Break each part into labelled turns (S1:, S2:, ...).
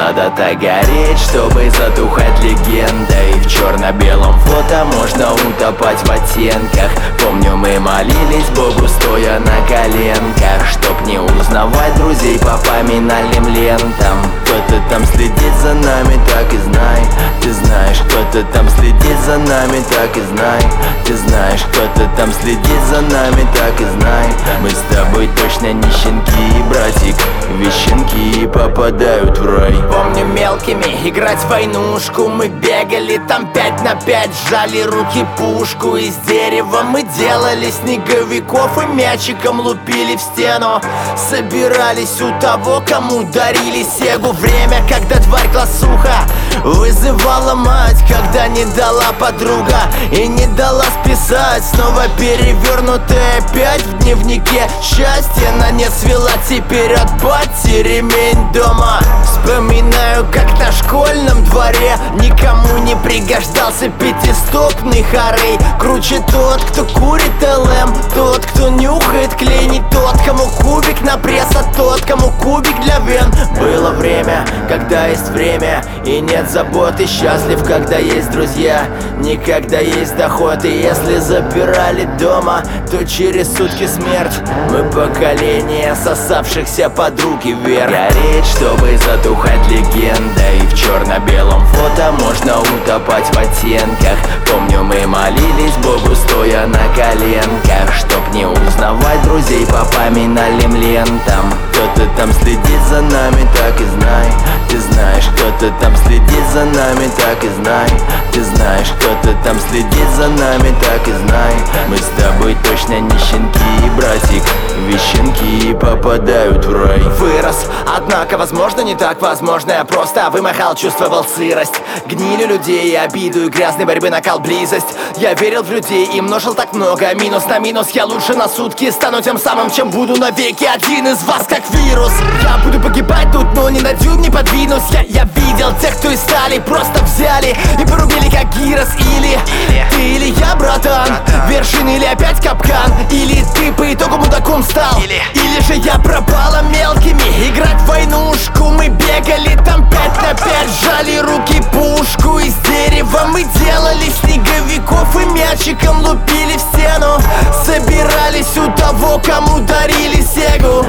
S1: Надо так гореть, чтобы затухать легендой. В черно-белом фото можно утопать в оттенках. Помню, мы молились Богу, стоя на коленках, чтоб не узнавать друзей по поминальным лентам. Кто-то там следит за нами, так и знай. Ты знаешь, кто-то там следит за нами, так и знай. Ты знаешь, кто-то там следит за нами, так и знай. Мы с тобой точно не щенки, братик. Ведь щенки попадают в рай.
S2: Помню, мелкими играть в войнушку. Мы бегали там 5 на 5, сжали руки пушку. Из дерева мы делали снеговиков и мячиком лупили в стену. Собирались у того, кому дарили сегу. Время, когда тварь классуха вызывала мать, когда не дала подруга и не дала списать. Снова перевернутая опять в дневнике. Счастье на нет свела, теперь от бати ремень дома. Вспоминаю, как на школьном дворе никому не пригождался пятистопный Харей. Круче тот, кто курит ЛМ, тот, кто нюхает клей. Не тот, кому кубик на пресс, а тот, кому кубик для вен. Было время, когда есть время и нет забот, и счастлив, когда есть друзья, не когда есть доход. И если запирали дома, то через сутки смерть. Мы поколение сосавшихся подруг и вверх.
S1: Гореть, чтобы затухать легендой. В черно-белом фото можно утопать в оттенках. Помню, мы молились Богу, стоя на коленках, чтоб не узнавать друзей по поминальным лентам. Кто-то там следит за нами, так и знай. Ты знаешь, кто-то там следит за нами, так и знай. Ты знаешь, кто-то там следит за нами, так и знай. Мы с тобой точно не щенки, братик. Ведь щенки попадают в рай.
S2: Вырос, однако, возможно, не так возможно. Я просто вымахал, чувствовал сырость, гнили людей, обиду и грязной борьбы, накал, близость. Я верил в людей и множил так много. Минус на минус, я лучше на сутки стану тем самым, чем буду навеки. Один из вас как вирус. Я буду погибать тут, но ни на дюйм не подвинусь. Я видел тех, кто из стали просто взяли и порубили как гирос. Или ты, или я, братан. Вершина или опять капкан. Или ты по итогу мудаком стал. Или же я пропала мелкими играть в войнушку. Мы бегали там 5 на 5, сжали руки пушку. Из дерева мы делали снеговиков и мячиком лупили в стену. Собирались у того, кому дарили сегу.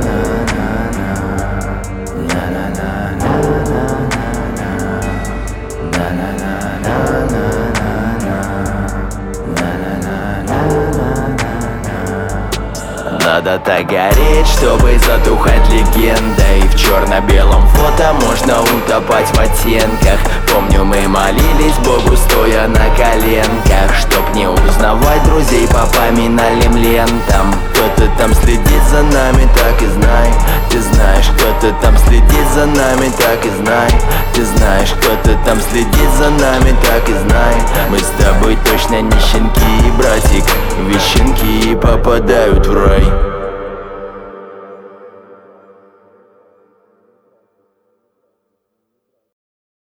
S1: Надо так гореть, чтобы затухать легендой. В черно-белом фото можно утопать в оттенках. Помню, мы молились Богу, стоя на коленках, чтоб не узнавать друзей по поминальным лентам. Кто-то там следит за нами, так и знай. Ты знаешь, кто-то там следит за нами, так и знай. Ты знаешь, кто-то там следит за нами, так и знай. Мы с тобой точно не щенки, братик. Ведь щенки попадают